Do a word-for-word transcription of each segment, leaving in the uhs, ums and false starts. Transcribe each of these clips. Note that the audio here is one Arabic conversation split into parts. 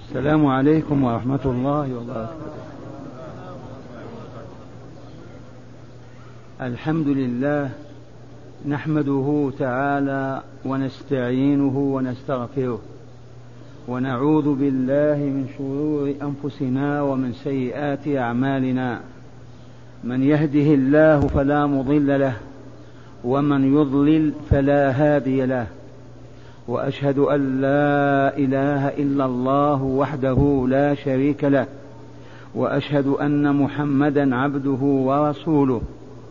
السلام عليكم ورحمة الله وبركاته. الحمد لله نحمده تعالى ونستعينه ونستغفره ونعوذ بالله من شرور أنفسنا ومن سيئات أعمالنا. من يهده الله فلا مضل له ومن يضلل فلا هادي له، وأشهد أن لا إله إلا الله وحده لا شريك له، وأشهد أن محمدا عبده ورسوله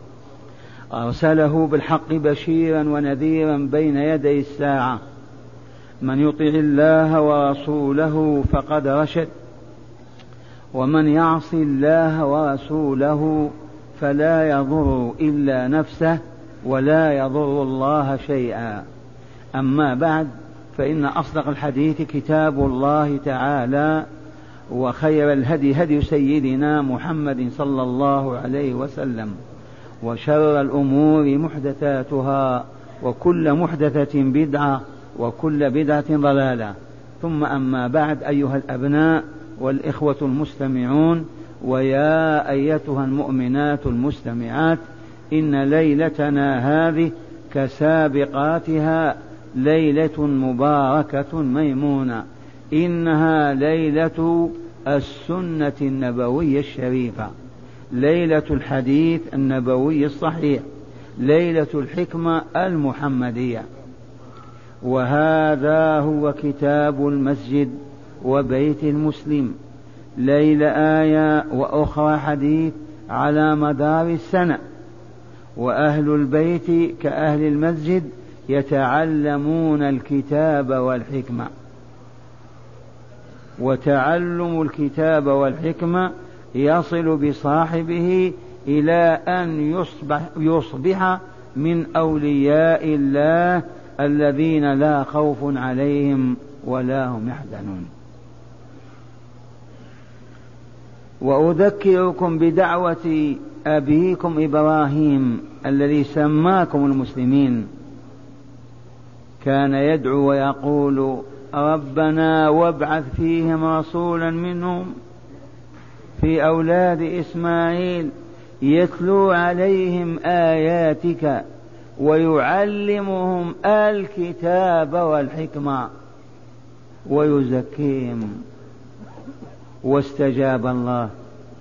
أرسله بالحق بشيرا ونذيرا بين يدي الساعة. من يطع الله ورسوله فقد رشد، ومن يعص الله ورسوله فلا يضر إلا نفسه ولا يضر الله شيئا. أما بعد، فإن أصدق الحديث كتاب الله تعالى، وخير الهدي هدي سيدنا محمد صلى الله عليه وسلم، وشر الأمور محدثاتها، وكل محدثة بدعة، وكل بدعة ضلالة. ثم أما بعد، أيها الأبناء والإخوة المستمعون، ويا أيتها المؤمنات المستمعات، إن ليلتنا هذه كسابقاتها ليلة مباركة ميمونة، إنها ليلة السنة النبوية الشريفة، ليلة الحديث النبوي الصحيح، ليلة الحكمة المحمدية. وهذا هو كتاب المسجد وبيت المسلم، ليلة آية وأخرى حديث على مدار السنة. وأهل البيت كأهل المسجد يتعلمون الكتاب والحكمة، وتعلم الكتاب والحكمة يصل بصاحبه إلى أن يصبح, يصبح من أولياء الله الذين لا خوف عليهم ولا هم يحزنون. وأذكركم بدعوة أبيكم إبراهيم الذي سماكم المسلمين، كان يدعو ويقول: ربنا وابعث فيهم رسولا منهم، في أولاد إسماعيل، يتلو عليهم آياتك ويعلمهم الكتاب والحكمة ويزكيهم. واستجاب الله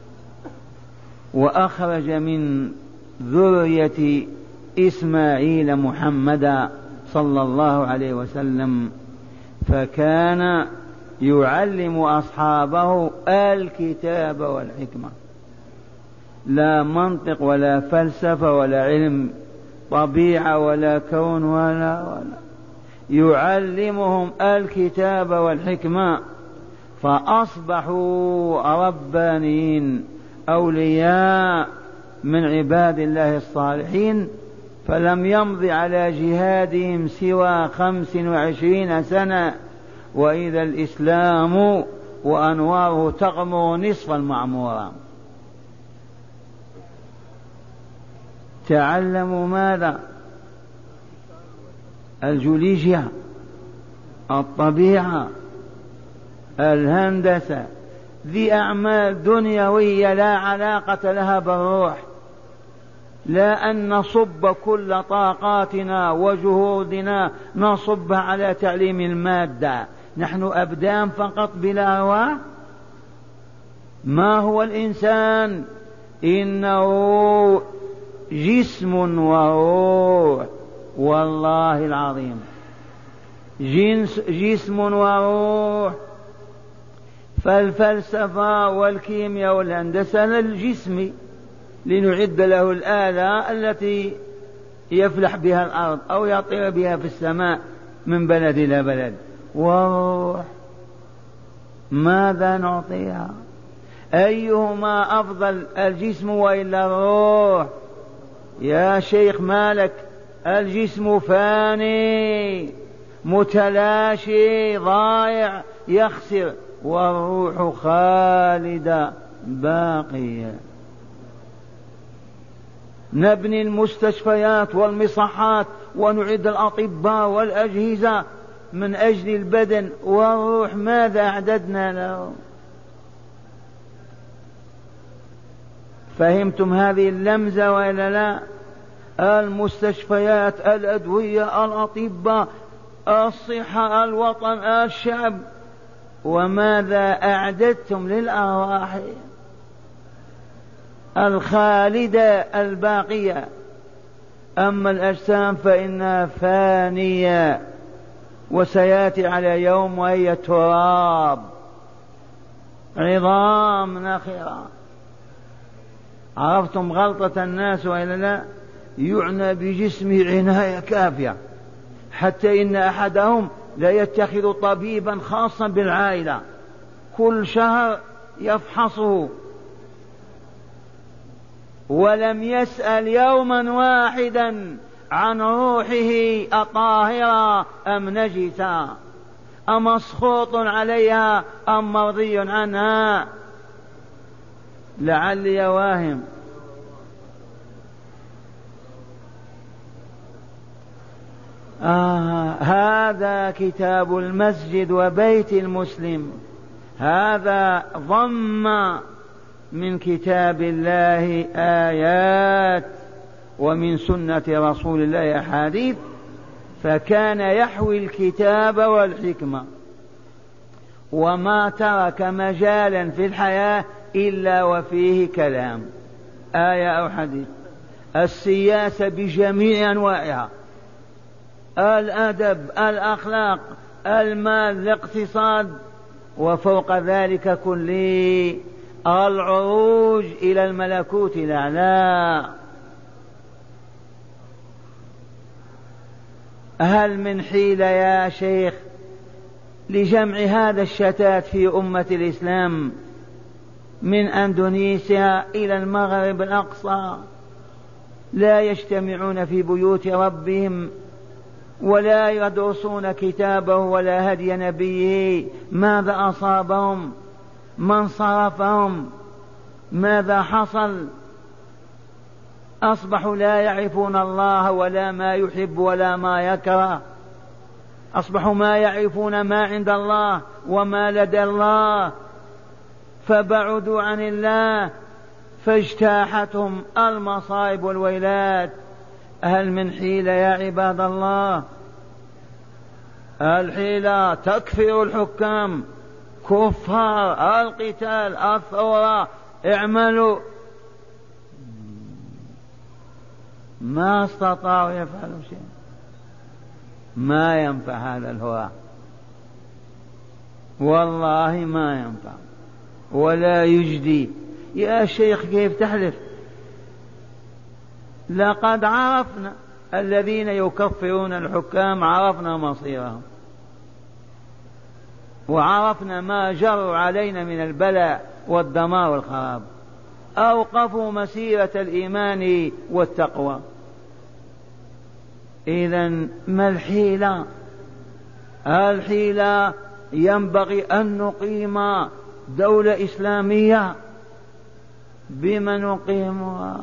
وأخرج من ذرية إسماعيل محمدا صلى الله عليه وسلم، فكان يعلم أصحابه الكتاب والحكمة، لا منطق ولا فلسفة ولا علم طبيعة ولا كون ولا ولا يعلمهم الكتاب والحكمة، فأصبحوا ربانيين أولياء من عباد الله الصالحين. فلم يمض على جهادهم سوى خمس وعشرين سنة، وإذا الإسلام وأنواره تغمر نصف المعمورة. تعلموا ماذا؟ الجيولوجيا، الطبيعة، الهندسة، ذي أعمال دنيوية لا علاقة لها بالروح. لا أن نصب كل طاقاتنا وجهودنا نصبها على تعليم المادة، نحن أبدان فقط بلا أرواح. ما هو الإنسان؟ إنه جسم وروح، والله العظيم جنس جسم وروح. فالفلسفة والكيمياء والهندسة للجسم، لنعد له الآلة التي يفلح بها الأرض أو يطير بها في السماء من بلد إلى بلد. والروح ماذا نعطيها؟ أيهما أفضل، الجسم وإلا الروح؟ يا شيخ مالك؟ الجسم فاني متلاشي ضائع يخسر، والروح خالدة باقية. نبني المستشفيات والمصحات ونعد الأطباء والأجهزة من أجل البدن والروح ماذا أعددنا له؟ فهمتم هذه اللمزة وإلا لا؟ المستشفيات، الأدوية، الأطباء، الصحة، الوطن، الشعب، وماذا أعددتم للأرواح الخالدة الباقية؟ أما الأجسام فإنها فانية وسيأتي على يوم وهي تراب عظام نخرة. عرفتم غلطة الناس وإلا لا؟ يعنى بجسمه عناية كافية، حتى إن أحدهم لا يتخذ طبيبا خاصا بالعائلة كل شهر يفحصه، ولم يسأل يوما واحدا عن روحه أطاهرة أم نجسة، أمسخوط عليها أم مرضي عنها. لعلي واهم. آه هذا كتاب المسجد وبيت المسلم، هذا ضم من كتاب الله آيات ومن سنة رسول الله أحاديث، فكان يحوي الكتاب والحكمة، وما ترك مجالا في الحياة إلا وفيه كلام، آية أو حديث. السياسة بجميع أنواعها، الأدب، الأخلاق، المال، الاقتصاد، وفوق ذلك كله العروج إلى الملكوت الأعلى. هل من حيلة يا شيخ لجمع هذا الشتات في أمة الإسلام من أندونيسيا إلى المغرب الأقصى؟ لا يجتمعون في بيوت ربهم ولا يدرسون كتابه ولا هدي نبيه. ماذا أصابهم؟ من صرفهم؟ ماذا حصل؟ أصبحوا لا يعرفون الله ولا ما يحب ولا ما يكره، أصبحوا ما يعرفون ما عند الله وما لدى الله، فبعدوا عن الله، فاجتاحتهم المصائب والويلات. هل من حيلة يا عباد الله؟ الحيلة تكفر الحكام، كفار، القتال، الثورة، اعملوا. ما استطاعوا يفعلوا شيء. ما ينفع هذا الهوى، والله ما ينفع ولا يجدي. يا شيخ كيف تحلف؟ لقد عرفنا الذين يكفرون الحكام، عرفنا مصيرهم وعرفنا ما جروا علينا من البلاء والدمار والخراب. أوقفوا مسيرة الإيمان والتقوى. إذن ما الحيلة؟ الحيلة ينبغي أن نقيم دولة إسلامية. بما نقيمها؟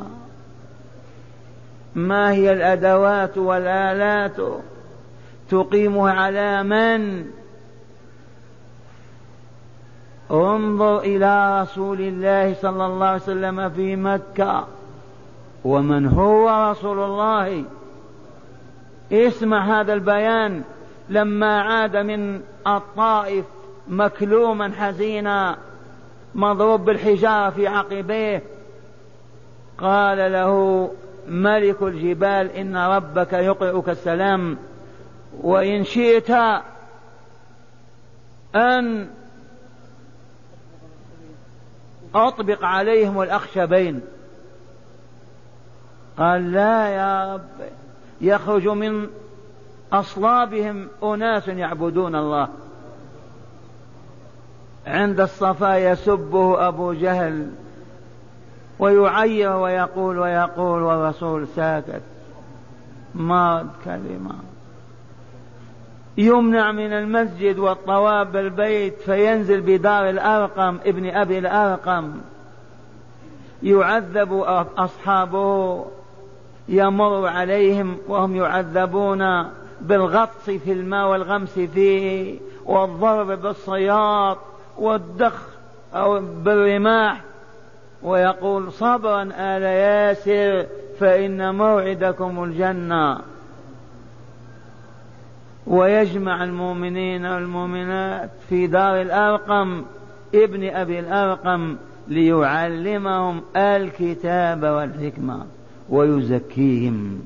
ما هي الأدوات والآلات تقيمها على من؟ انظر إلى رسول الله صلى الله عليه وسلم في مكة، ومن هو رسول الله. اسمع هذا البيان لما عاد من الطائف مكلوما حزينا مضروب بالحجارة في عقبيه، قال له ملك الجبال إن ربك يقرئك السلام، وإن شئت أن أطبق عليهم الأخشبين. قال لا يا رب، يخرج من أصلابهم أناس يعبدون الله. عند الصفا يسبه أبو جهل ويعير ويقول ويقول والرسول ساكت، ما كلمة. يمنع من المسجد والطواف بالبيت، فينزل بدار الأرقم ابن أبي الأرقم، يعذب أصحابه، يمر عليهم وهم يعذبون بالغطس في الماء والغمس فيه والضرب بالصياط والدخ أو بالرماح، ويقول صبرا آل ياسر فإن موعدكم الجنة. ويجمع المؤمنين والمؤمنات في دار الأرقم ابن أبي الأرقم ليعلمهم الكتاب والحكمة ويزكيهم.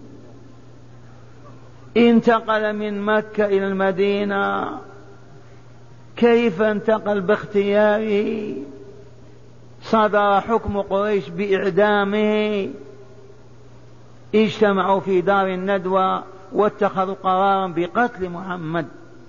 انتقل من مكة إلى المدينة. كيف انتقل؟ باختياره. صدر حكم قريش بإعدامه، اجتمعوا في دار الندوة واتخذوا قرارا بقتل محمد.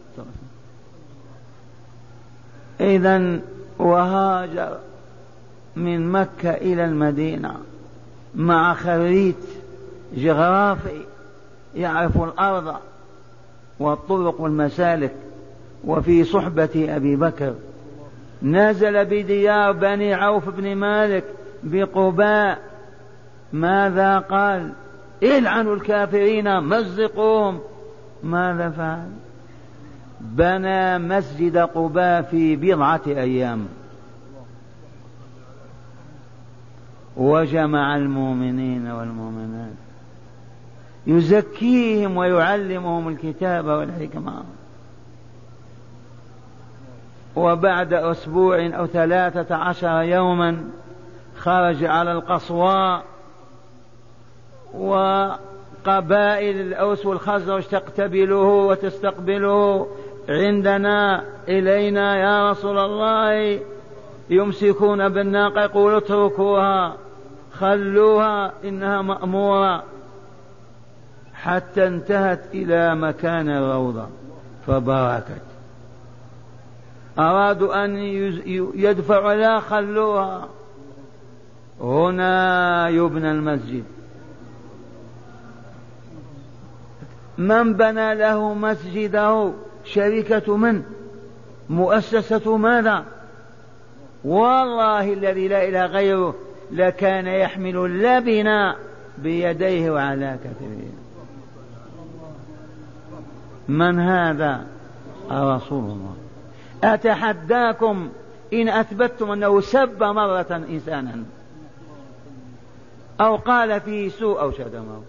إذن وهاجر من مكة إلى المدينة مع خريت جغرافي يعرف الأرض والطرق والمسالك، وفي صحبة أبي بكر. نزل بديار بني عوف بن مالك بقباء. ماذا قال؟ العنوا الكافرين مزقوهم. ماذا فعل؟ بنى مسجد قباء في بضعة أيام، وجمع المؤمنين والمؤمنات يزكيهم ويعلمهم الكتاب والحكمة. وبعد أسبوع أو ثلاثة عشر يوما خرج على القصواء، وقبائل الأوس والخزرج تقتبله وتستقبله. عندنا إلينا يا رسول الله. يمسكون بالناقة يقول اتركوها خلوها إنها مأمورة، حتى انتهت إلى مكان الروضة فبركت. أرادوا أن يدفعوا لا خلوها. هنا يبنى المسجد. من بنى له مسجده؟ شركة من؟ مؤسسة ماذا؟ والله الذي لا إله غيره لكان يحمل اللبن بيديه وعلى كتفه. من هذا؟ رسول الله. أتحداكم إن أثبتتم أنه سب مرة إنسانا أو قال فيه سوء أو شتمه.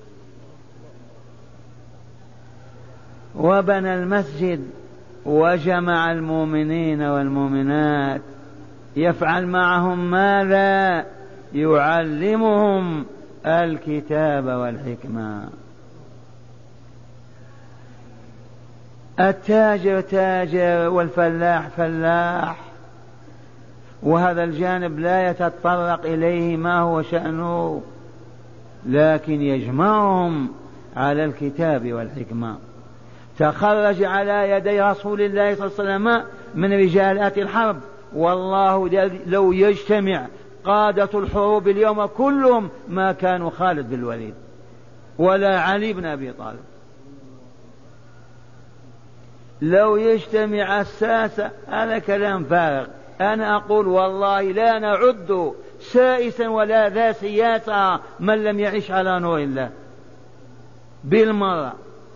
وبنى المسجد وجمع المؤمنين والمؤمنات. يفعل معهم ماذا؟ يعلمهم الكتاب والحكمة. التاجر تاجر والفلاح فلاح، وهذا الجانب لا يتطرق إليه ما هو شأنه، لكن يجمعهم على الكتاب والحكمة. تخرج على يدي رسول الله صلى الله عليه وسلم من رجالات الحرب، والله لو يجتمع قادة الحروب اليوم كلهم ما كانوا خالد بن الوليد ولا علي بن أبي طالب. لو يجتمع الساسة، هذا كلام فارغ. أنا أقول والله لا نعد سائسا ولا ذا سياسة من لم يعيش على نور الله بالمرة.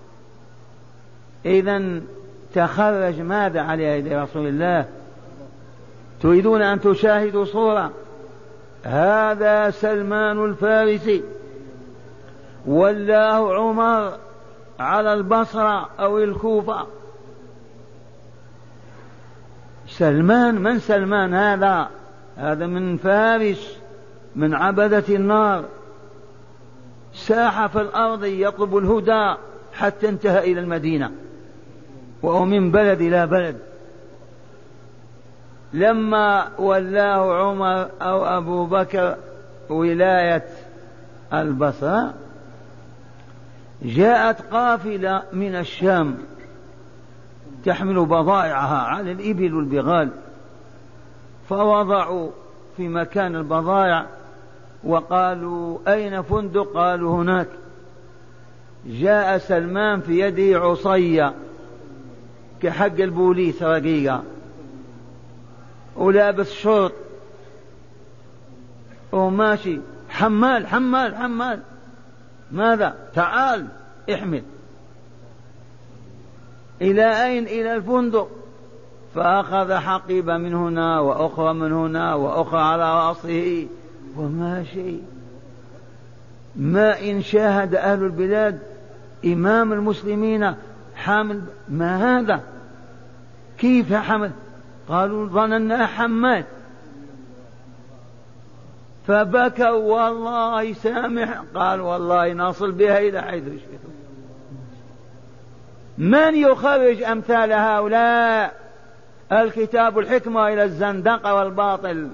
إذن تخرج ماذا على يد رسول الله؟ تريدون أن تشاهدوا صورة؟ هذا سلمان الفارسي، والله عمر على البصرة أو الكوفة. سلمان من سلمان هذا؟ هذا من فارس، من عبدة النار، ساح في الأرض يطلب الهدى حتى انتهى إلى المدينة، وهو من بلد إلى بلد. لما ولاه عمر أو أبو بكر ولاية البصرة، جاءت قافلة من الشام تحمل بضائعها على الإبل والبغال، فوضعوا في مكان البضائع وقالوا أين فندق؟ قالوا هناك. جاء سلمان في يده عصية كحق البوليس رقيقة، ولابس شرط وماشي حمال حمال حمال. ماذا؟ تعال احمل. إلى أين؟ إلى الفندق. فأخذ حقيبة من هنا وأخرى من هنا وأخرى على رأسه وما شيء. ما إن شاهد أهل البلاد إمام المسلمين حامل، ما هذا؟ كيف حمل؟ قالوا ظننا حماد. فبكوا والله سامح. قال والله نصل بها إلى حيث شئتم. من يخرج أمثال هؤلاء؟ الكتاب الحكمة إلى الزندقة والباطل.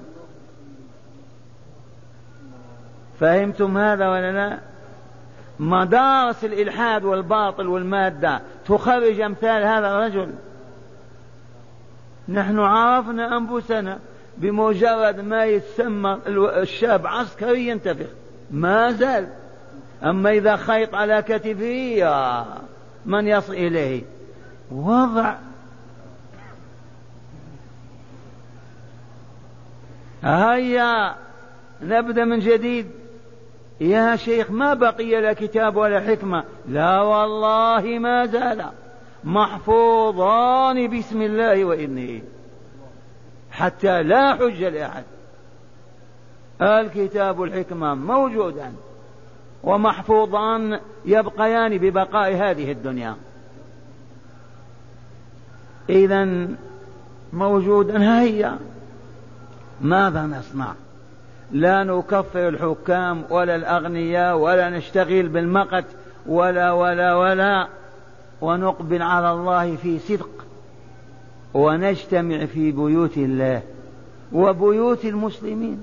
فهمتم هذا ولا لا؟ مدارس الإلحاد والباطل والمادة تخرج أمثال هذا الرجل. نحن عرفنا أنفسنا بمجرد ما يتسمى الشاب عسكري ينتفخ، ما زال. أما إذا خيط على كتفه من يصل إليه؟ وضع. هيا نبدأ من جديد. يا شيخ ما بقي لا كتاب ولا حكمة. لا والله ما زال محفوظان بسم الله وإذنه حتى لا حجة لأحد. الكتاب الحكمة موجودان ومحفوظان يبقيان ببقاء هذه الدنيا. إذن موجودا. هيا ماذا نصنع؟ لا نكفر الحكام ولا الأغنياء ولا نشتغل بالمقت ولا ولا ولا ونقبل على الله في صدق ونجتمع في بيوت الله وبيوت المسلمين.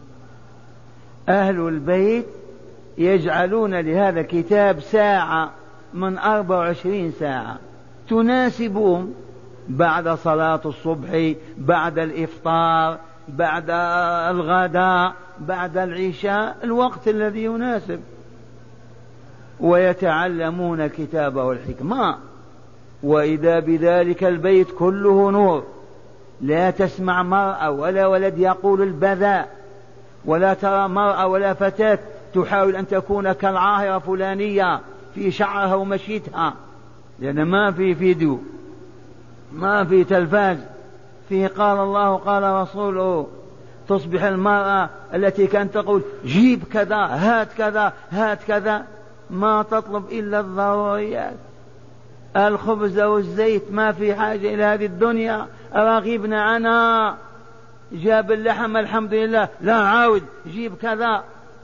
أهل البيت يجعلون لهذا الكتاب ساعة من أربع وعشرين ساعة تناسبهم، بعد صلاة الصبح، بعد الإفطار، بعد الغداء، بعد العشاء، الوقت الذي يناسب. ويتعلمون الكتاب والحكمة. وإذا بذلك البيت كله نور، لا تسمع مرأة ولا ولد يقول البذاء، ولا ترى مرأة ولا فتاة تحاول أن تكون كالعاهرة فلانية في شعرها ومشيتها، لأن ما في فيديو، ما في تلفاز، فيه قال الله قال رسوله. تصبح المرأة التي كانت تقول جيب كذا هات كذا هات كذا، ما تطلب إلا الضروريات، الخبز والزيت، ما في حاجة إلى هذه الدنيا. راغبنا عنها. جاب اللحم الحمد لله، لا عاود جيب كذا.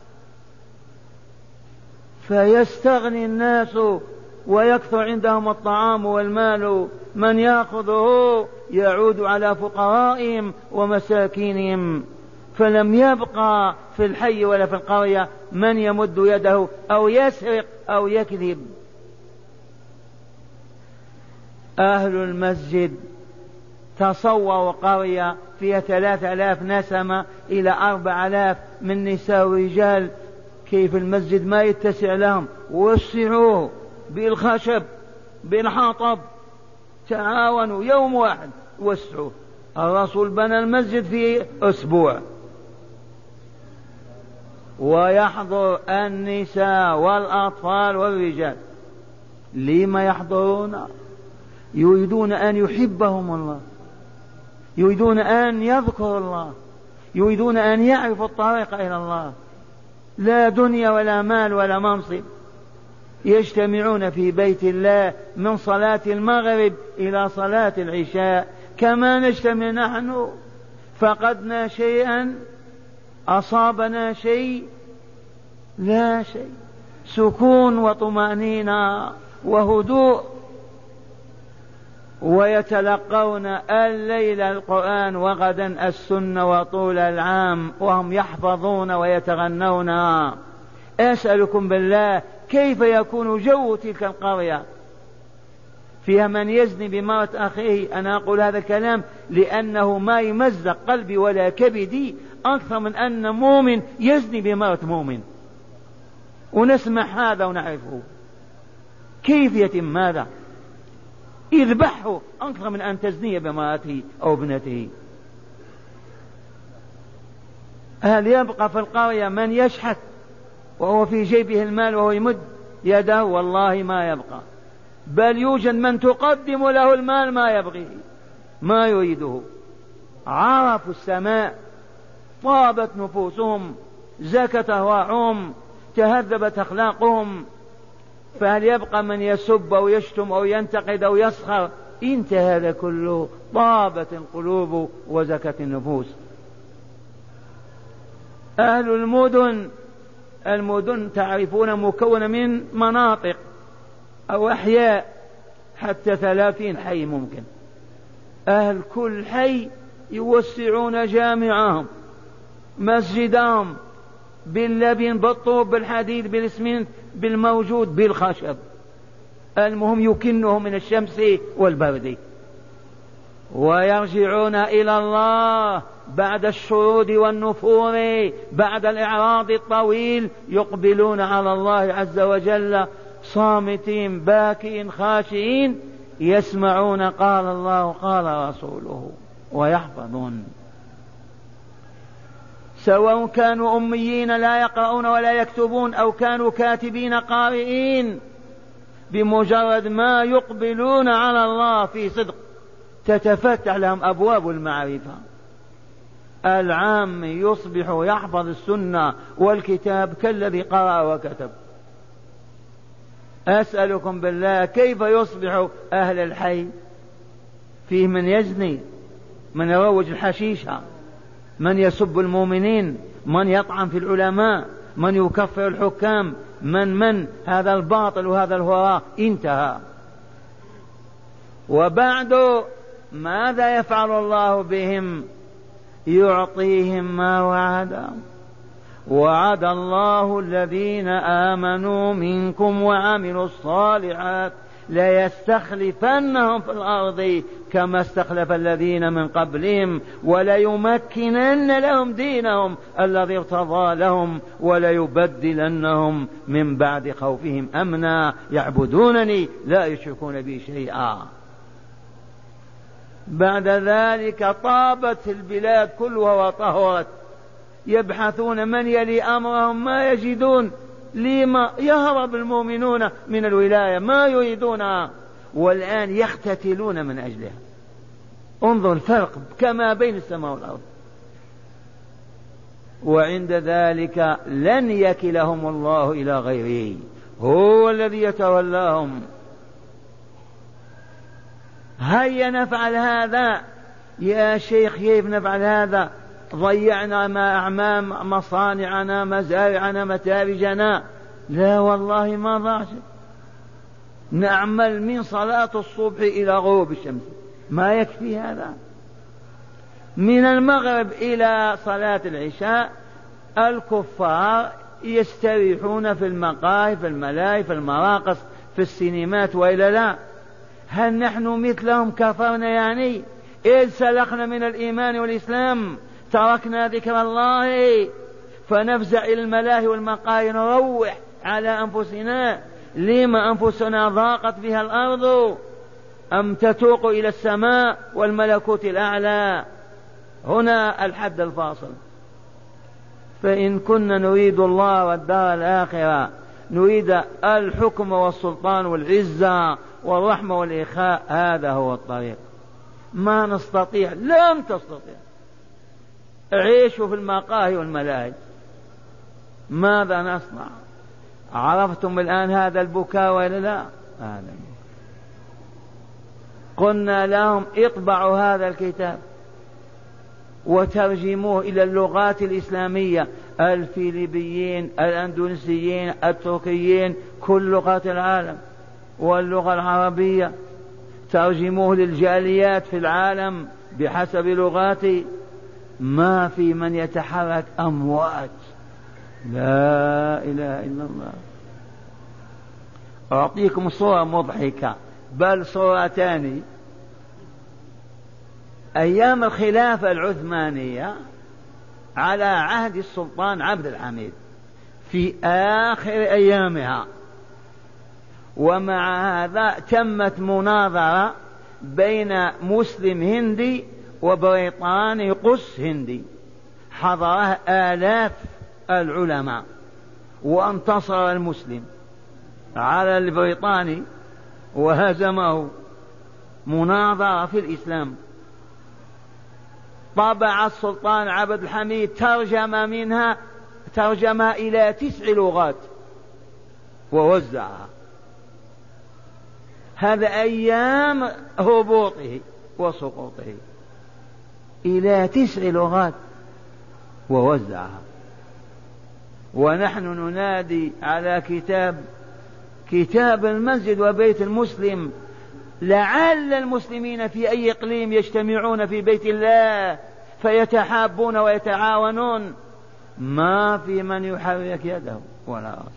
فيستغني الناس ويكثر عندهم الطعام والمال، من يأخذه يعود على فقرائهم ومساكينهم. فلم يبقى في الحي ولا في القرية من يمد يده أو يسرق أو يكذب. أهل المسجد تصوروا قرية فيها ثلاثة آلاف نسمة إلى أربع آلاف من نساء ورجال، كيف المسجد ما يتسع لهم؟ وسعوه بالخشب بالحطب، تعاونوا يوم واحد وسعوه. الرسول بنى المسجد في أسبوع. ويحضر النساء والأطفال والرجال. لما يحضرون؟ يريدون أن يحبهم الله، يريدون أن يذكروا الله، يريدون أن يعرفوا الطريق إلى الله. لا دنيا ولا مال ولا منصب. يجتمعون في بيت الله من صلاة المغرب إلى صلاة العشاء كما نجتمع نحن. فقدنا شيئا؟ أصابنا شيء؟ لا شيء. سكون وطمأنينة وهدوء. ويتلقون الليل القرآن وغدا السنة وطول العام وهم يحفظون ويتغنون. أسألكم بالله كيف يكون جو تلك القرية؟ فيها من يزني بمرأة أخيه. أنا أقول هذا الكلام لأنه ما يمزق قلبي ولا كبدي أكثر من أن مؤمن يزني بمرأة مؤمن، ونسمع هذا ونعرفه. كيف يتم هذا؟ اذبحه أكثر من أن تزني بمرأته أو ابنته. هل يبقى في القرية من يشحت وهو في جيبه المال وهو يمد يده؟ والله ما يبقى. بل يوجد من تقدم له المال ما يبغيه ما يريده. عرفوا السماء، طابت نفوسهم، زكت أرواحهم، تهذبت أخلاقهم، فهل يبقى من يسب أو يشتم أو ينتقد أو يسخر؟ انتهى هذا كله، طابت القلوب وزكت النفوس. أهل المدن، المدن تعرفون مكونة من مناطق أو أحياء حتى ثلاثين حي ممكن. أهل كل حي يوسعون جامعهم، مسجدهم، باللبن، بالطوب، بالحديد، بالإسمنت، بالموجود، بالخشب، المهم يكنهم من الشمس والبرد، ويرجعون إلى الله بعد الشرود والنفور، بعد الإعراض الطويل، يقبلون على الله عز وجل صامتين باكين خاشعين، يسمعون قال الله قال رسوله ويحفظون. سواء كانوا أميين لا يقرؤون ولا يكتبون أو كانوا كاتبين قارئين، بمجرد ما يقبلون على الله في صدق تتفتح لهم أبواب المعرفة. العام يصبح يحفظ السنة والكتاب كالذي قرأ وكتب. أسألكم بالله كيف يصبح أهل الحي؟ فيه من يزني، من يروج الحشيشة، من يسب المؤمنين، من يطعن في العلماء، من يكفر الحكام، من من هذا الباطل وهذا الهراء. انتهى. وبعد ماذا يفعل الله بهم؟ يعطيهم ما وعدهم. وعد الله الذين آمنوا منكم وعملوا الصالحات ليستخلفنهم في الأرض كما استخلف الذين من قبلهم وليمكنن لهم دينهم الذي ارتضى لهم وليبدلنهم من بعد خوفهم أمنا يعبدونني لا يشركون بي شيئا. بعد ذلك طابت البلاد كلها وطهرت، يبحثون من يلي أمرهم ما يجدون. لما يهرب المؤمنون من الولاية ما يريدونها، والآن يختتلون من أجلها. انظر الفرق كما بين السماء والأرض. وعند ذلك لن يكلهم الله إلى غيره، هو الذي يتولاهم. هيا نفعل هذا يا شيخ، كيف نفعل هذا؟ ضيعنا ما أعمام مصانعنا، مزارعنا، متارجنا. لا والله ما ضاع شيء. نعمل من صلاة الصبح إلى غروب الشمس، ما يكفي هذا؟ من المغرب إلى صلاة العشاء الكفار يستريحون في المقاهي، في الملاهي، في المراقص، في السينمات، وإلا لا؟ هل نحن مثلهم كفرنا يعني؟ إذ سلخنا من الإيمان والإسلام تركنا ذكر الله فنفزع إلى الملاهي والمقاهي نروح على أنفسنا. لما أنفسنا ضاقت بها الأرض أم تتوق إلى السماء والملكوت الأعلى؟ هنا الحد الفاصل. فإن كنا نريد الله والدار الآخرة، نريد الحكم والسلطان والعزة والرحمة والإخاء، هذا هو الطريق. ما نستطيع، لم تستطيع. عيشوا في المقاهي والملاهي، ماذا نصنع؟ عرفتم الآن هذا البكاء ولا لا؟ هذا قلنا لهم اطبعوا هذا الكتاب وترجموه إلى اللغات الإسلامية، الفيليبيين، الأندونيسيين، التركيين، كل لغات العالم، واللغة العربية ترجموه للجاليات في العالم بحسب لغاتي. ما في من يتحرك، أموات. لا إله إلا الله. أعطيكم صورة مضحكة، بل صورتان. أيام الخلافة العثمانية على عهد السلطان عبد الحميد في آخر أيامها، ومع هذا تمت مناظرة بين مسلم هندي وبريطاني قس هندي، حضرها آلاف العلماء، وانتصر المسلم على البريطاني وهزمه. مناظرة في الإسلام. طبع السلطان عبد الحميد ترجم منها ترجمها إلى تسع لغات ووزعها. هذا أيام هبوطه وسقوطه، إلى تسع لغات ووزعها. ونحن ننادي على كتاب كتاب المسجد وبيت المسلم، لعل المسلمين في أي إقليم يجتمعون في بيت الله فيتحابون ويتعاونون، ما في من يحرك يده ولا رأس.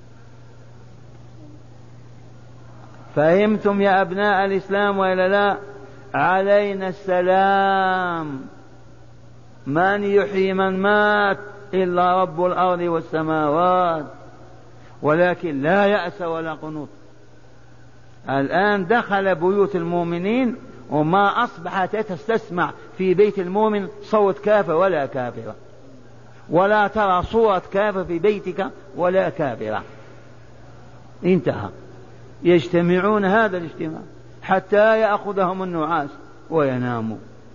فهمتم يا أبناء الإسلام وإلا لا؟ علينا السلام. من يحيي من مات إلا رب الأرض والسماوات، ولكن لا يأس ولا قنوط. الآن دخل بيوت المؤمنين وما أصبحت تستسمع في بيت المؤمن صوت كافر ولا كافرة، ولا ترى صورة كافر في بيتك ولا كافرة. انتهى. يجتمعون هذا الاجتماع حتى يأخذهم النعاس ويناموا.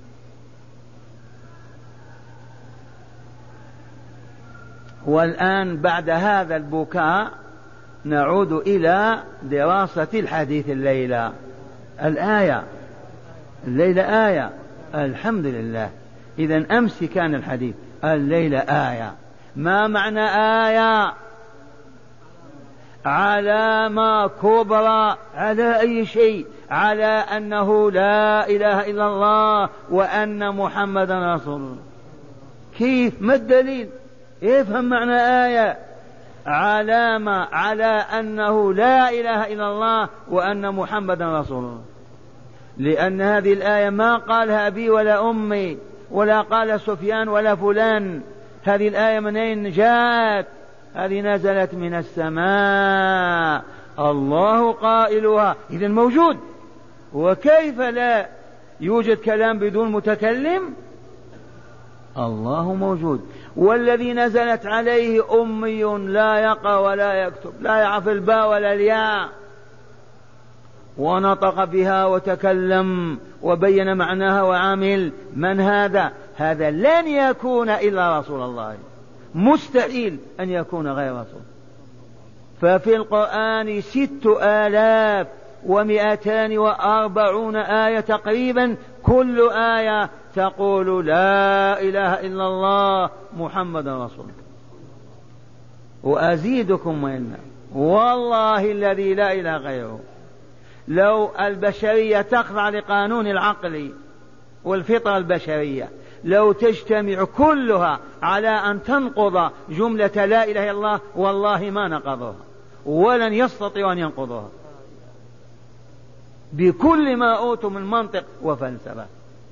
والآن بعد هذا البكاء نعود إلى دراسة الحديث الليلة. الآية الليلة آية، الحمد لله. إذن أمس كان الحديث، الليلة آية. ما معنى آية؟ علامة كبرى على أي شيء؟ على أنه لا إله إلا الله وأن محمدا رسول الله. كيف؟ ما الدليل؟ افهم معنى آية. علامة على أنه لا إله إلا الله وأن محمدا رسول الله. لأن هذه الآية ما قالها أبي ولا أمي ولا قال سفيان ولا فلان. هذه الآية من أين جاءت؟ هذه نزلت من السماء، الله قائلها، إذن موجود. وكيف لا يوجد كلام بدون متكلم؟ الله موجود. والذي نزلت عليه أمي لا يقرأ ولا يكتب، لا يعرف الباء ولا الياء، ونطق بها وتكلم وبين معناها وعامل. من هذا؟ هذا لن يكون إلا رسول الله، مستحيل أن يكون غير رسول. ففي القرآن ست آلاف ومئتان وأربعون آية تقريبا، كل آية تقول لا إله إلا الله محمد رسول. وأزيدكم وإن والله الذي لا إله غيره، لو البشرية تخضع لقانون العقل والفطرة البشرية، لو تجتمع كلها على أن تنقض جملة لا إله إلا الله، والله ما نقضوها ولن يستطيعوا أن ينقضوها بكل ما أوتوا من منطق وفلسفة.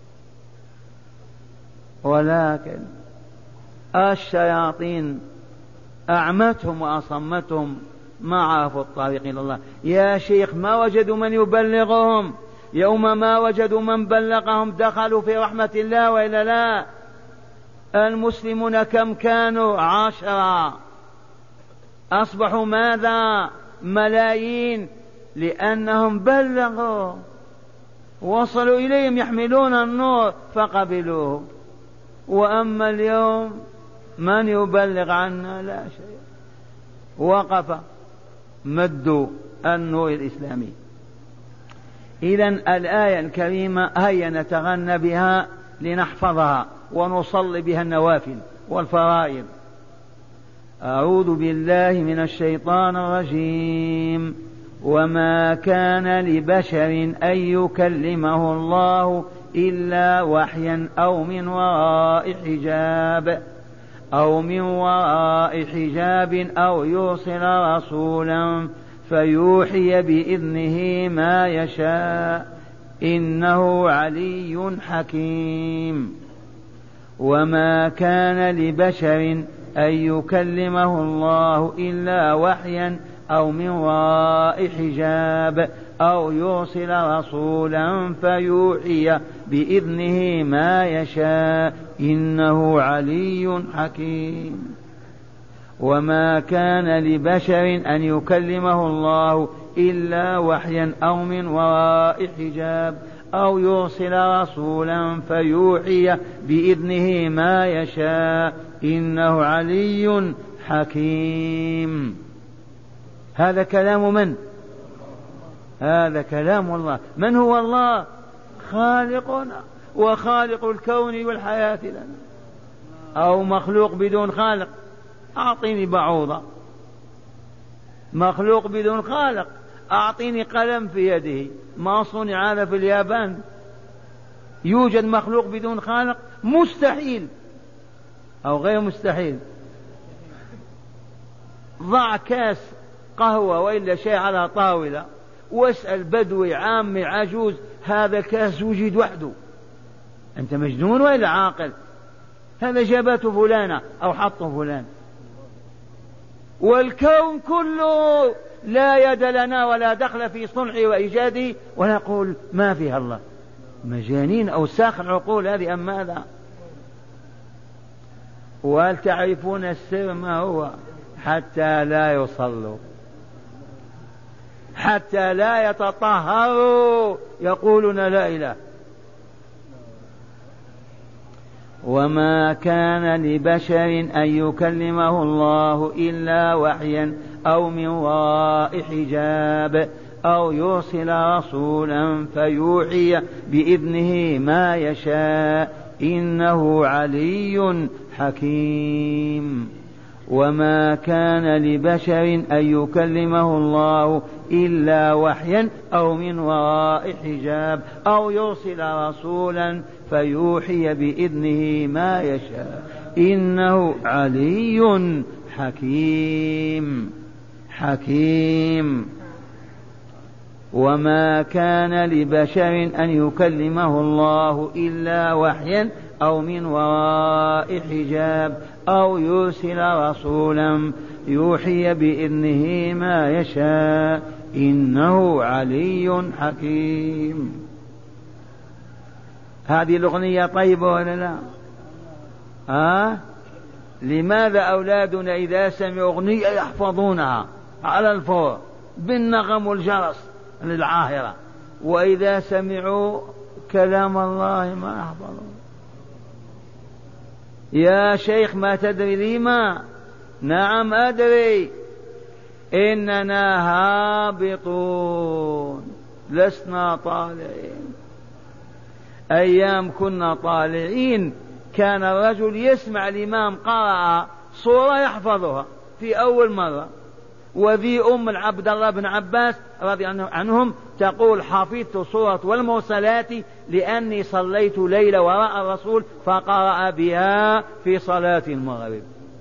ولكن الشياطين أعمتهم وأصمتهم، ما عرفوا الطريق إلى الله. يا شيخ ما وجدوا من يبلغهم، يوم ما وجدوا من بلغهم دخلوا في رحمة الله وإلا لا؟ المسلمون كم كانوا؟ عشرة، أصبحوا ماذا؟ ملايين، لأنهم بلغوا، وصلوا إليهم يحملون النور فقبلوه. وأما اليوم من يبلغ عنا؟ لا شيء. وقف مد النور الإسلامي. إذن الآية الكريمة هيا نتغنى بها لنحفظها ونصلي بها النوافل والفرائض. أعوذ بالله من الشيطان الرجيم. وما كان لبشر أن يكلمه الله إلا وحيا أو من وراء حجاب أو من وراء حجاب أو يرسل رسولا فيوحي بإذنه ما يشاء إنه علي حكيم. وما كان لبشر أن يكلمه الله إلا وحيا أو من وراء حجاب أو يرسل رسولا فيوحي بإذنه ما يشاء إنه علي حكيم. وما كان لبشر أن يكلمه الله إلا وحيا أو من وراء حجاب أو يرسل رسولا فيوحي بإذنه ما يشاء إنه علي حكيم. هذا كلام من؟ هذا كلام الله. من هو الله؟ خالقنا وخالق الكون والحياة لنا. أو مخلوق بدون خالق؟ أعطيني بعوضة. مخلوق بدون خالق؟ أعطيني قلم في يده. ما صنع هذا في اليابان؟ يوجد مخلوق بدون خالق؟ مستحيل أو غير مستحيل. ضع كاس قهوة وإلا شيء على طاولة واسأل بدوي عامي عجوز هذا كاس وجد وحده. أنت مجنون وإلا عاقل؟ هذا جابته فلانة أو حطه فلان. والكون كله لا يد لنا ولا دخل في صنعه وإيجاده ونقول ما فيها الله. مجانين أو ساخ العقول هذه أم ماذا؟ وهل تعرفون السر ما هو؟ حتى لا يصلوا، حتى لا يتطهروا يقولون لا إله. وما كان لبشر أن يكلمه الله إلا وحيا أو من وراء حجاب أو يرسل رسولا فيوحي بإذنه ما يشاء إنه علي حكيم. وما كان لبشر أن يكلمه الله إلا وحيا أو من وراء حجاب أو يرسل رسولا فيوحي بإذنه ما يشاء إنه علي حكيم. حكيم. وما كان لبشر أن يكلمه الله إلا وحيا أو من وراء حجاب أو يرسل رسولا يوحي بإذنه ما يشاء إنه علي حكيم. هذه الأغنية طيبة ولا لا؟ آه؟ لماذا أولادنا إذا سمعوا أغنية يحفظونها على الفور بالنغم والجرس للعاهرة، وإذا سمعوا كلام الله ما يحفظون؟ يا شيخ ما تدري لما؟ نعم أدري، إننا هابطون لسنا طالعين. أيام كنا طالعين كان الرجل يسمع الإمام قرأ صورة يحفظها في أول مرة. وذي أم عبد الله بن عباس رضي الله عنهم تقول حفظت صورة والمرسلات لأني صليت ليلة وراء الرسول فقرأ بها في صلاة المغرب.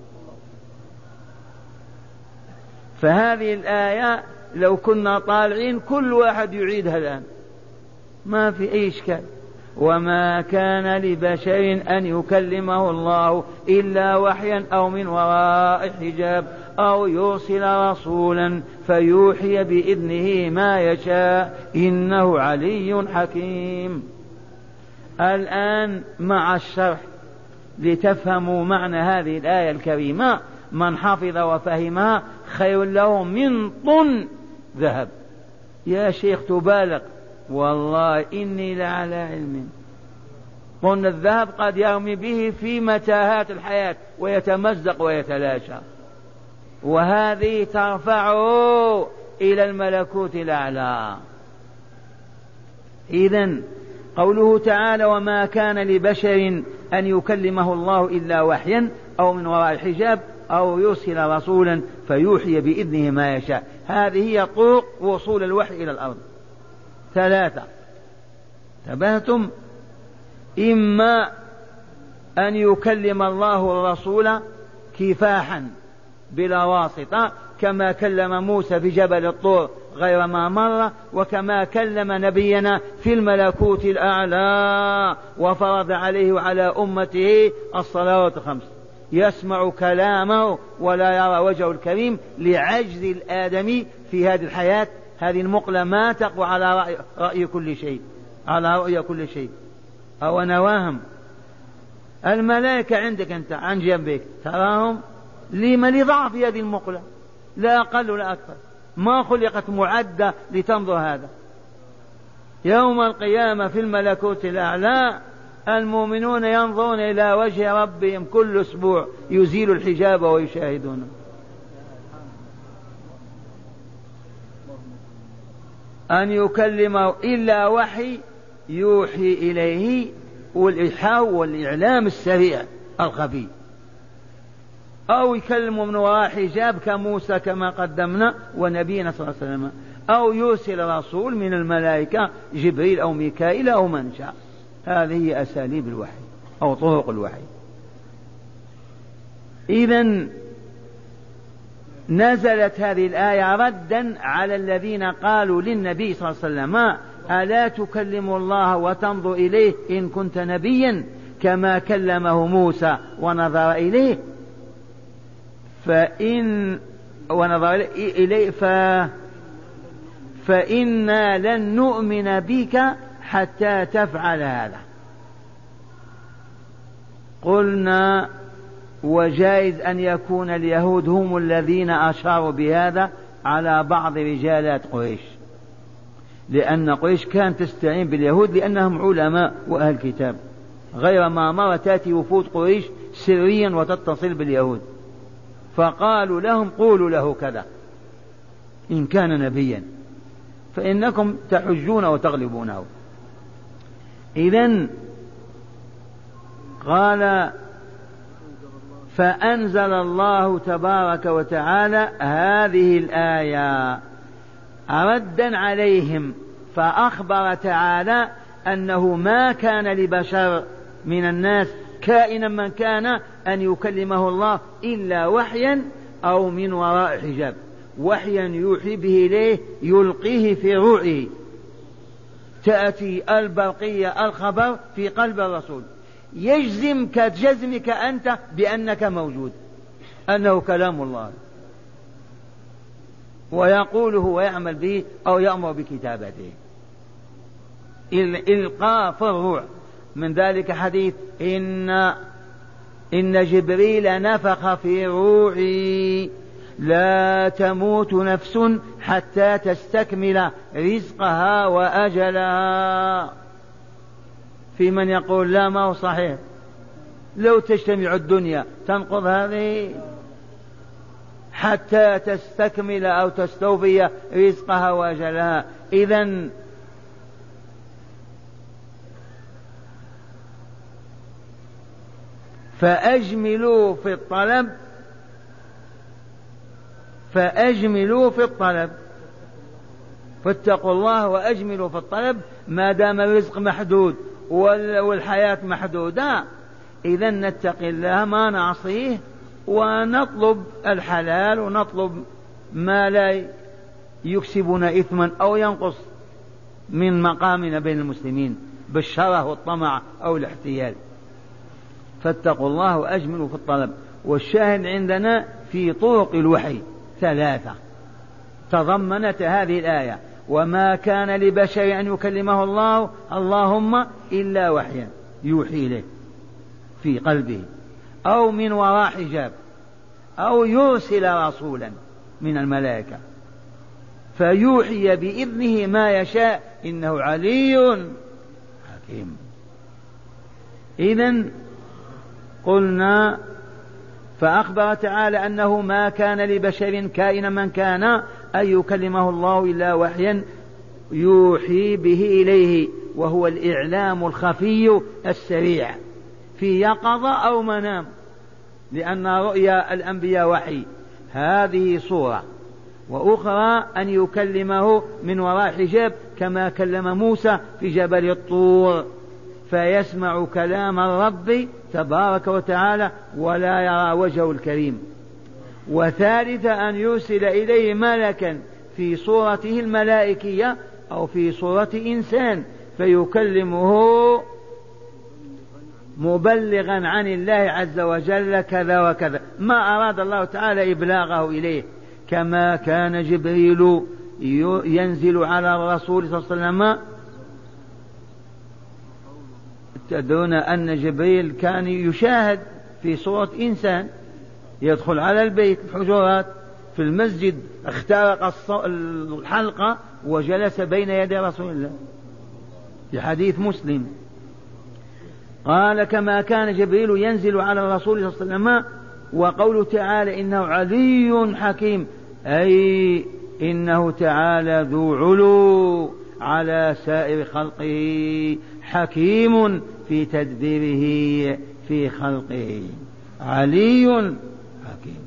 فهذه الآية لو كنا طالعين كل واحد يعيدها الآن ما في أي إشكال. وما كان لبشر أن يكلمه الله إلا وحيا أو من وراء حجاب أو يرسل رسولا فيوحي بإذنه ما يشاء إنه علي حكيم. الآن مع الشرح لتفهموا معنى هذه الآية الكريمة. من حفظ وفهمها خير له من طن ذهب. يا شيخ تبالغ، والله إني لعلى علم. قلنا الذهب قد يرمي به في متاهات الحياة ويتمزق ويتلاشى، وهذه ترفعه إلى الملكوت الأعلى. إذن قوله تعالى وما كان لبشر أن يكلمه الله إلا وحيا أو من وراء حجاب أو يرسل رسولا فيوحي بإذنه ما يشاء. هذه هي طرق وصول الوحي إلى الأرض ثلاثة. تبهتم؟ إما أن يكلم الله الرسول كفاحا بلا واسطة كما كلم موسى في جبل الطور غير ما مر، وكما كلم نبينا في الملكوت الأعلى وفرض عليه وعلى أمته الصلوات الخمس. يسمع كلامه ولا يرى وجهه الكريم لعجز الآدمي في هذه الحياة هذه المقلة ما تقوى على رأي, رأي كل شيء على رأي كل شيء أو نواهم. الملائكة عندك أنت عن جنبك تراهم لما لضعف هذه المقلة لا أقل ولا أكثر. ما خلقت معدة لتنظر هذا. يوم القيامة في الملكوت الأعلى المؤمنون ينظرون إلى وجه ربهم كل أسبوع، يزيل الحجاب ويشاهدونه. أن يكلمه إلا وحي يوحي إليه، والإيحاء والإعلام السريع الخفي، أو يكلمه من وراء حجاب كموسى كما قدمنا ونبينا صلى الله عليه وسلم، أو يرسل رسول من الملائكة جبريل أو ميكائيل أو من شاء. هذه هي أساليب الوحي أو طرق الوحي. إذن نزلت هذه الآية ردا على الذين قالوا للنبي صلى الله عليه وسلم: ألا تكلم الله وتنظر إليه إن كنت نبيا كما كلمه موسى ونظر إليه فإن ونظر إليه ف... فإنا لن نؤمن بك حتى تفعل هذا. قلنا وجائز أن يكون اليهود هم الذين أشاروا بهذا على بعض رجالات قريش، لأن قريش كانت تستعين باليهود لأنهم علماء وأهل كتاب، غير ما مر تأتي وفود قريش سريا وتتصل باليهود، فقالوا لهم: قولوا له كذا إن كان نبيا فإنكم تحجون وتغلبونه. إذن قال: فأنزل الله تبارك وتعالى هذه الآية ردا عليهم، فأخبر تعالى أنه ما كان لبشر من الناس كائنا من كان أن يكلمه الله إلا وحيا أو من وراء حجاب، وحيا يوحي به إليه يلقيه في روعه، تأتي البرقية الخبر في قلب الرسول يجزم كجزمك أنت بأنك موجود، أنه كلام الله، ويقوله ويعمل به أو يأمر بكتابته، إلقاء في الروع. من ذلك حديث إن إن جبريل نفخ في روعي لا تموت نفس حتى تستكمل رزقها وأجلها. في من يقول لا، ما هو صحيح، لو تجتمع الدنيا تنقض هذه حتى تستكمل أو تستوفي رزقها وأجلها. إذن فأجملوا في الطلب فأجملوا في الطلب فاتقوا الله وأجملوا في الطلب، ما دام الرزق محدود والحياة محدودة. إذن نتقي الله ما نعصيه ونطلب الحلال ونطلب ما لا يكسبنا إثما أو ينقص من مقامنا بين المسلمين بالشره والطمع أو الاحتيال. فاتقوا الله وأجملوا في الطلب. والشاهد عندنا في طرق الوحي ثلاثة تضمنت هذه الآية: وما كان لبشر أن يكلمه الله اللهم إلا وحيا يوحي إليه في قلبه، أو من وراء حجاب، أو يرسل رسولا من الملائكة فيوحي بإذنه ما يشاء إنه علي حكيم. إذن قلنا فأخبر تعالى أنه ما كان لبشر كائنا من كان أن يكلمه الله إلا وحيا يوحي به إليه، وهو الإعلام الخفي السريع في يقظة أو منام، لأن رؤيا الأنبياء وحي، هذه صورة. وأخرى أن يكلمه من وراء حجاب كما كلم موسى في جبل الطور فيسمع كلام الرب تبارك وتعالى ولا يرى وجهه الكريم. وثالثة أن يرسل إليه ملكا في صورته الملائكية أو في صورة إنسان فيكلمه مبلغا عن الله عز وجل كذا وكذا ما أراد الله تعالى إبلاغه إليه، كما كان جبريل ينزل على الرسول صلى الله عليه وسلم. تدرون أن جبريل كان يشاهد في صورة إنسان يدخل على البيت الحجرات في المسجد اخترق الحلقة وجلس بين يدي رسول الله في حديث مسلم. قال كما كان جبريل ينزل على الرسول صلى الله عليه وسلم. وقوله تعالى إنه علي حكيم أي إنه تعالى ذو علو على سائر خلقه حكيم في تدبيره في خلقه. علي حكيم.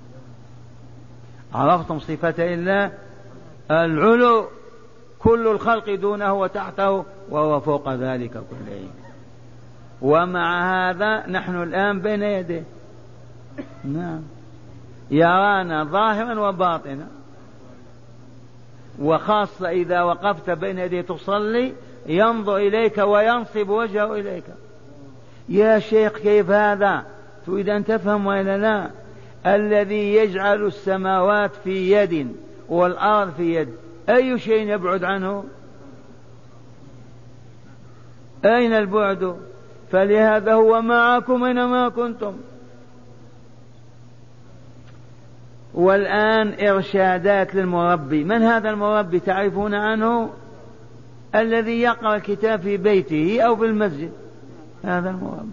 عرفتم صفة الله العلو، كل الخلق دونه وتحته وهو فوق ذلك كله. ومع هذا نحن الآن بين يديه، نعم، يرانا ظاهرا وباطنا، وخاصة إذا وقفت بين يديه تصلي ينظر إليك وينصب وجهه إليك. يا شيخ كيف هذا؟ تريد أن تفهم وإلا لا؟ الذي يجعل السماوات في يد والأرض في يد، أي شيء يبعد عنه؟ أين البعد؟ فلهذا هو معكم أينما كنتم. والآن إرشادات للمربي. من هذا المربي تعرفون عنه؟ الذي يقرأ الكتاب في بيته أو في المسجد، هذا المربي.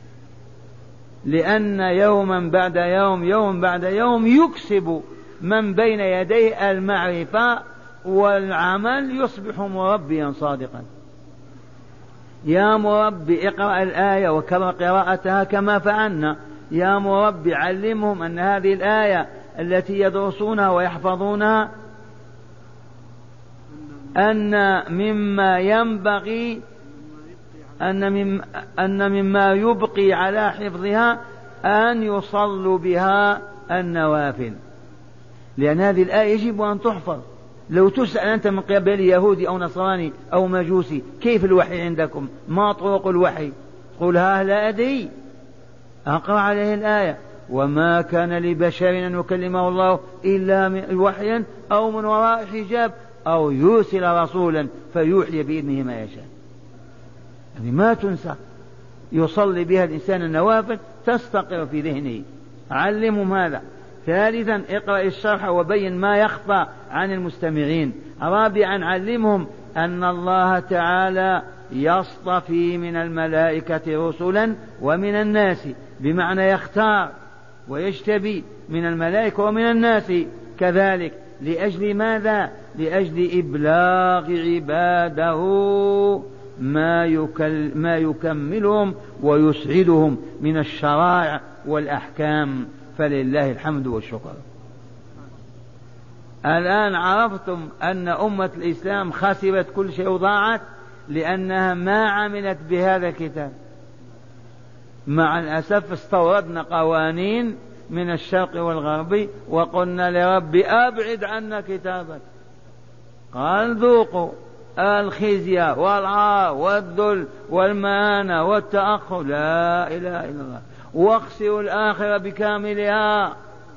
لأن يوما بعد يوم يوم بعد يوم يكسب من بين يديه المعرفة والعمل، يصبح مربيا صادقا. يا مربي اقرأ الآية وكرر قراءتها كما فعلنا. يا مربي علمهم أن هذه الآية التي يدرسونها ويحفظونها أن مما ينبغي أن, مم أن مما يبقي على حفظها أن يصلوا بها النوافل، لأن هذه الآية يجب أن تحفظ. لو تسأل أنت من قبل يهودي أو نصراني أو مجوسي كيف الوحي عندكم، ما طرق الوحي، قل ها لا أدري، أقرأ عليه الآية وما كان لبشر أن يكلمه الله إلا وحيا أو من وراء حجاب أو يرسل رسولا فيوحي بإذنه ما يشاء. يعني ما تنسى، يصلي بها الإنسان النوافل تستقر في ذهنه. علمهم هذا. ثالثا اقرأ الشرح وبين ما يخفى عن المستمعين. رابعا علمهم أن الله تعالى يصطفي من الملائكة رسلا ومن الناس، بمعنى يختار ويجتبي من الملائكة ومن الناس كذلك. لأجل ماذا؟ لأجل إبلاغ عباده ما, يكل ما يكملهم ويسعدهم من الشرائع والأحكام. فلله الحمد والشكر. الآن عرفتم أن أمة الإسلام خسرت كل شيء وضاعت لأنها ما عملت بهذا الكتاب. مع الأسف استوردنا قوانين من الشرق والغرب وقلنا لرب أبعد عنا كتابك. قال ذوقوا الخزي والعار والذل والمهانة والتأخر، لا إله إلا الله، واخسروا الآخرة بكاملها.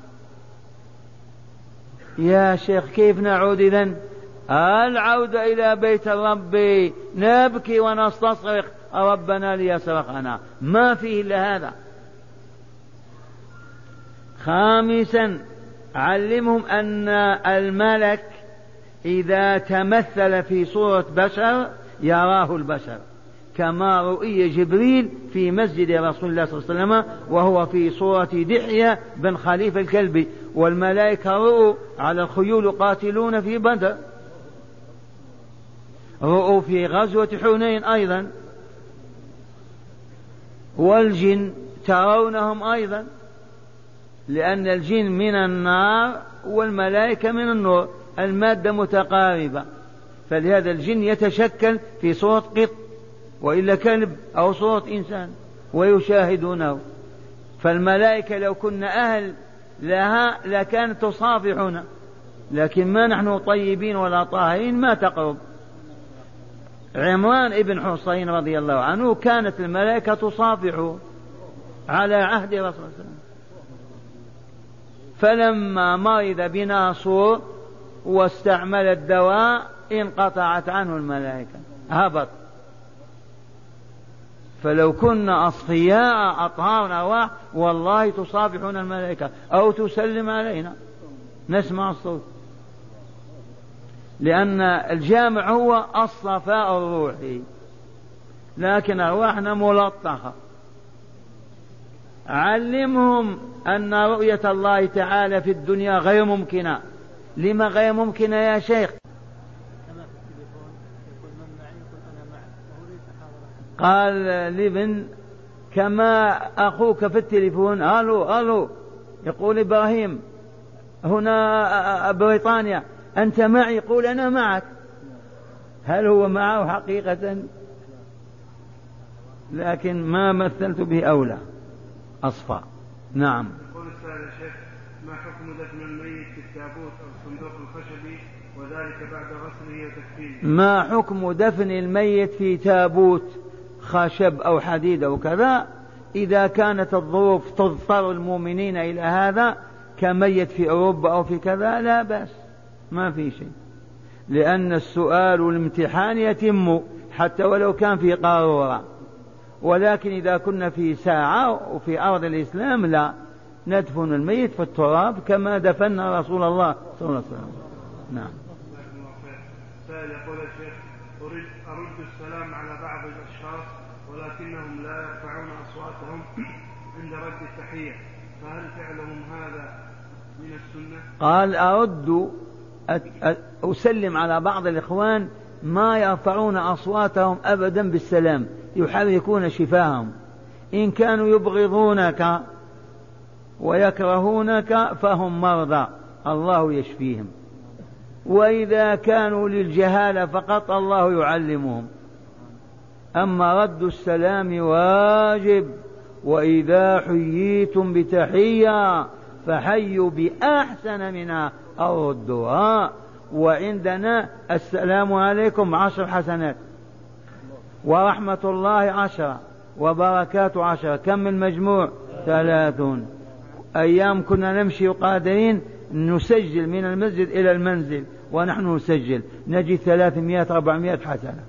يا شيخ كيف نعود إذن؟ العودة إلى بيت الرب، نبكي ونستصرخ ربنا ليصرخنا، ما فيه إلا هذا. خامسا علمهم أن الملك إذا تمثل في صورة بشر يراه البشر، كما رؤي جبريل في مسجد رسول الله صلى الله عليه وسلم وهو في صورة دحية بن خليفة الكلبي، والملائكة رؤوا على الخيول قاتلون في بدر، رؤوا في غزوة حنين أيضا، والجن ترونهم أيضا، لأن الجن من النار والملائكة من النور، المادة متقاربة، فلهذا الجن يتشكل في صورة قط وإلا كلب أو صورة إنسان ويشاهدونه. فالملائكة لو كنا أهل لها لكانت تصافحنا، لكن ما نحن طيبين ولا طاهرين ما تقرب. عمران ابن حصين رضي الله عنه كانت الملائكة تصافحه على عهد رسول الله صلى الله عليه وسلم، فلما مرض بناصور واستعمل الدواء انقطعت عنه الملائكة، هبط. فلو كنا أصفياء أطهار أرواح والله تصافحنا الملائكة أو تسلم علينا، نسمع الصوت، لأن الجامع هو الصفاء الروحي، لكن أرواحنا ملطخة. علمهم أن رؤية الله تعالى في الدنيا غير ممكنة. لما غير ممكنة يا شيخ؟ قال لابن كما أخوك في التليفون ألو ألو يقول إبراهيم هنا بريطانيا أنت معي، يقول أنا معك. هل هو معه حقيقة؟ لكن ما مثلت به أولى أصفى. نعم. يقول السائل يا شيخ ما حكم دفن الميت في التابوت أو الصندوق الخشبي وذلك بعد غسله وتكفينه؟ ما حكم دفن الميت في تابوت خشب أو حديد أو كذا؟ إذا كانت الظروف تضطر المؤمنين إلى هذا كميت في أوروبا أو في كذا لا بأس، ما في شيء، لأن السؤال والامتحان يتم حتى ولو كان في قارورة. ولكن إذا كنا في ساعة وفي أرض الإسلام لا، ندفن الميت في التراب كما دفن رسول الله صلى الله عليه وسلم. نعم. سائل يقول يا شيخ أريد أرد السلام على بعض الأشخاص ولكنهم لا يرفعون أصواتهم عند رد التحية، فهل فعلهم هذا من السنة؟ قال أرد أسلم على بعض الإخوان ما يرفعون أصواتهم أبدا بالسلام، يحركون شفاهم. إن كانوا يبغضونك ويكرهونك فهم مرضى الله يشفيهم، وإذا كانوا للجهالة فقط الله يعلمهم. أما رد السلام واجب، وإذا حييتم بتحية فحيوا بأحسن منها أو ردوها. وعندنا السلام عليكم عشر حسنات ورحمة الله عشرة وبركاته عشرة، كم المجموع؟ ثلاثون. أيام كنا نمشي قادرين نسجل من المسجد إلى المنزل ونحن نسجل نجي ثلاثمائة أربعمائة حسنة.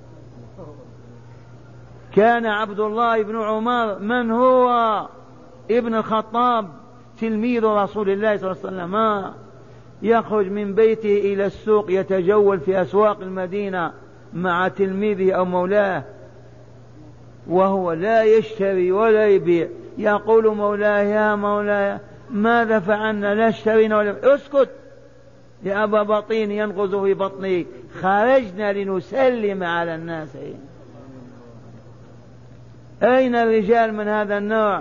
كان عبد الله بن عمر من هو ابن الخطاب تلميذ رسول الله صلى الله عليه وسلم يخرج من بيته إلى السوق يتجول في أسواق المدينة مع تلميذه أو مولاه وهو لا يشتري ولا يبيع، يقول مولاي يا مولاي ماذا فعلنا؟ لا اشترينا ولا. اسكت يا أبا بطين ينغز في بطني، خرجنا لنسلم على الناس. أين الرجال من هذا النوع؟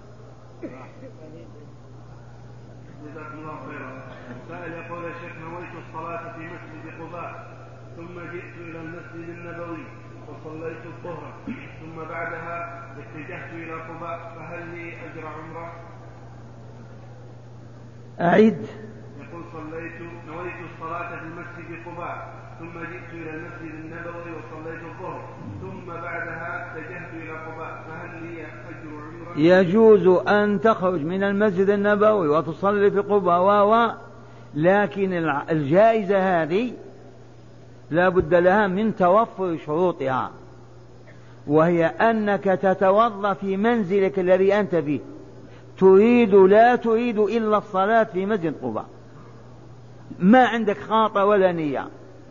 جزاكم الله خيرا. سائل يقول يا شيخ نويت الصلاة في مسجد قباء ثم جئت إلى المسجد النبوي وصليت الظهر ثم بعدها اتجهت إلى قباء، فهل لي أجر عمرة؟ أعيد. يقول صليت نويت الصلاة في مسجد قباء ثم جئت إلى المسجد النبوي وصليت الظهر ثم بعدها اتجهت إلى قباء، فهل لي أجر عمرة؟ يجوز أن تخرج من المسجد النبوي وتصلي في قباء و لكن الجائزة هذه لا بد لها من توفر شروطها، وهي أنك تتوضأ في منزلك الذي أنت فيه، تريد لا تريد إلا الصلاة في مسجد قباء، ما عندك خاطر ولا نية،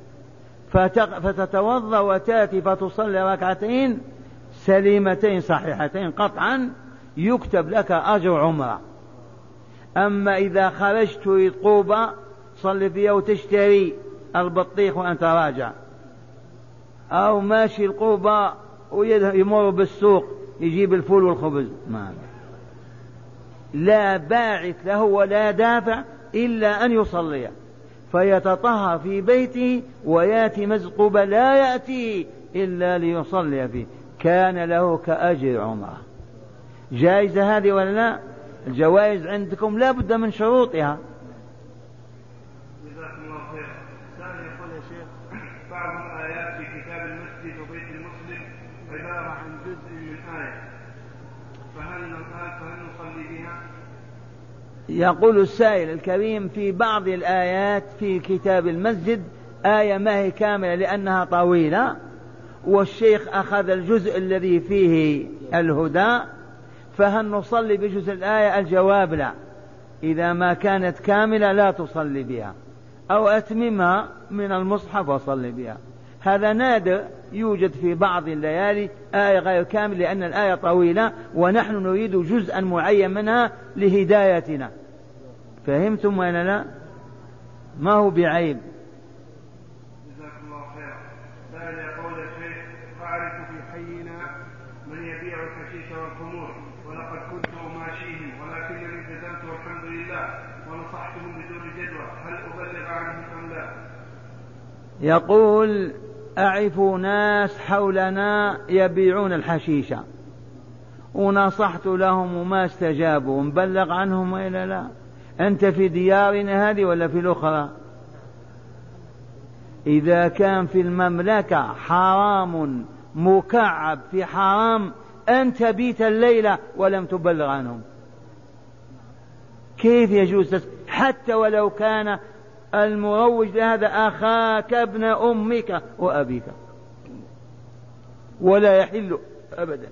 فتتوضأ وتأتي فتصلي ركعتين سليمتين صحيحتين قطعا يكتب لك أجر عمرة. أما إذا خرجت تريد قباء صلي فيها وتشتري البطيخ وأنت راجع، أو ماشي القباء ويمر بالسوق يجيب الفول والخبز، ما لا باعث له ولا دافع إلا أن يصلي، فيتطهر في بيته ويأتي مسجد قباء لا يأتي إلا ليصلي فيه، كان له كأجر عمره. جائزة هذه ولا لا؟ الجوائز عندكم لا بد من شروطها. جزاكم الله خير. سائل يقول يا شيخ بعض الآيات في كتاب المسجد وبيت المسلم عبارة عن جزء من آية، فهل فهل نصلي بها؟ يقول السائل الكريم في بعض الآيات في كتاب المسجد آية ما هي كاملة لأنها طويلة، والشيخ أخذ الجزء الذي فيه الهدى، فهل نصلي بجزء الآية؟ الجواب لا. إذا ما كانت كاملة لا تصلي بها، أو أتممها من المصحف وصلي بها. هذا نادر، يوجد في بعض الليالي آية غير كاملة لأن الآية طويلة ونحن نريد جزءا معين منها لهدايتنا. فهمتم ولا لا؟ ما هو بعيب. جزاك الله خيرا. سائل يقول يا شيخ أعرف في حينا من يبيع الحشيش والخمور ولقد كنت أماشيهم ولكنني التزمت والحمد لله ونصحتهم بدون جدوى، هل أبلغ عنهم أم لا؟ يقول أعرف ناس حولنا يبيعون الحشيشة ونصحت لهم وما استجابوا، نبلغ عنهم وإلا لا؟ أنت في ديارنا هذه ولا في الأخرى؟ إذا كان في المملكة حرام مكعب في حرام أن تبيت الليلة ولم تبلغ عنهم، كيف يجوز؟ حتى ولو كان المروج لهذا أخاك ابن أمك وأبيك، ولا يحل أبدا.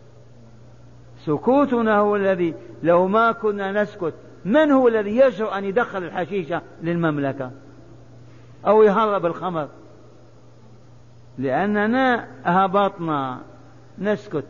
سكوتنا هو الذي، لو ما كنا نسكت من هو الذي يجرؤ أن يدخل الحشيشة للمملكة أو يهرب الخمر؟ لأننا هبطنا نسكت.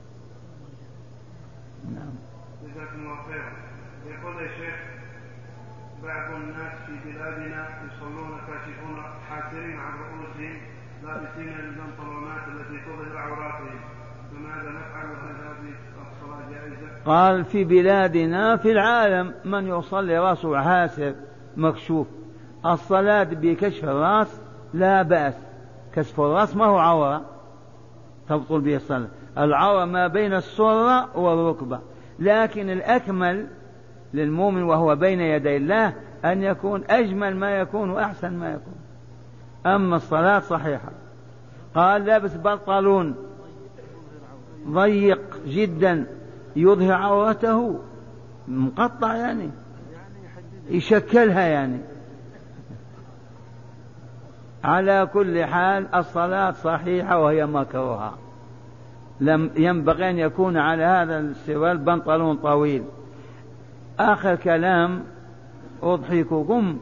نعم. جزاكم الله خيرا. يقول يا شيخ بعض الناس في بلادنا يصلون كاشفون حاسرين عن رؤوسهم لابسين البنطلونات التي تظهر عوراتهم، فماذا نفعل؟ هل هذه الصلاة جائزة؟ قال في بلادنا في العالم من يصلي رأسه حاسر مكشوف. الصلاة بكشف الرأس لا بأس، كشف الرأس ما هو عورة تبطل به الصلاة، العورة ما بين السرة والركبة، لكن الأكمل للمؤمن وهو بين يدي الله أن يكون أجمل ما يكون وأحسن ما يكون. أما الصلاة صحيحة. قال لابس بنطلون ضيق جدا يظهر عورته مقطع يعني يشكلها يعني. على كل حال الصلاة صحيحة وهي مكروهة، لم ينبغي أن يكون على هذا السروال بنطلون طويل. آخر كلام أضحككم،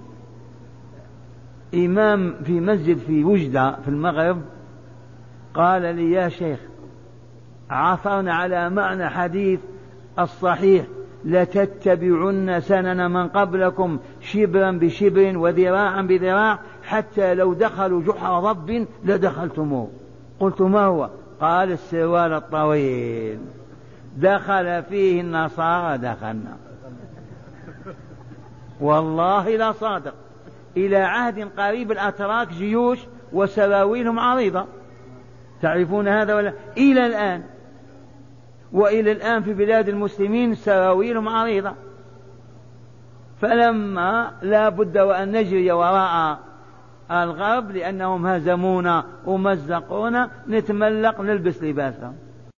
إمام في مسجد في وجدة في المغرب قال لي يا شيخ عثرنا على معنى حديث الصحيح لتتبعن سنن من قبلكم شبرا بشبر وذراعا بذراع حتى لو دخلوا جحر ضب لدخلتموه. قلت ما هو؟ قال السروال الطويل، دخل فيه النصارى دخلنا. والله لا صادق. إلى عهد قريب الأتراك جيوش وسراويلهم عريضة، تعرفون هذا ولا؟ إلى الآن وإلى الآن في بلاد المسلمين سراويلهم عريضة. فلما لا بد وأن نجري وراء الغرب لأنهم هزمونا ومزقونا نتملق نلبس لباسهم.